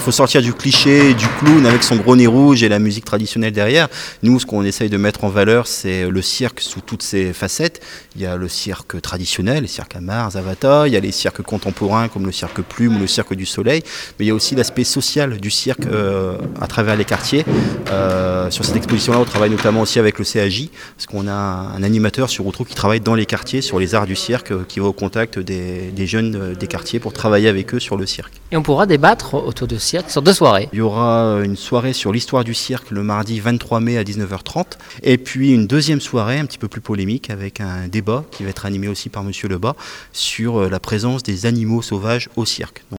faut sortir du cliché du clown avec son gros nez rouge et la musique traditionnelle derrière. Nous, ce qu'on essaye de mettre en valeur, c'est le cirque sous toutes ses facettes. Il y a le cirque traditionnel, les cirques à Mars, Zavata, il y a les cirques contemporains comme le cirque Plume ou le cirque du Soleil, mais il y a aussi l'aspect social du cirque à travers les quartiers. Sur cette exposition-là, on travaille notamment aussi avec le CAJ, parce qu'on a un animateur sur Outreau qui travaille dans les quartiers sur les arts du cirque, qui va au contact des jeunes des quartiers pour travailler avec eux sur le cirque. Et on pourra débattre autour de cirque sur 2 soirées. Il y aura une soirée sur l'histoire du cirque le mardi 23 mai à 19h30, et puis une deuxième soirée un petit peu plus polémique avec un débat qui va être animé aussi par Monsieur Lebas sur la présence des animaux sauvages au cirque.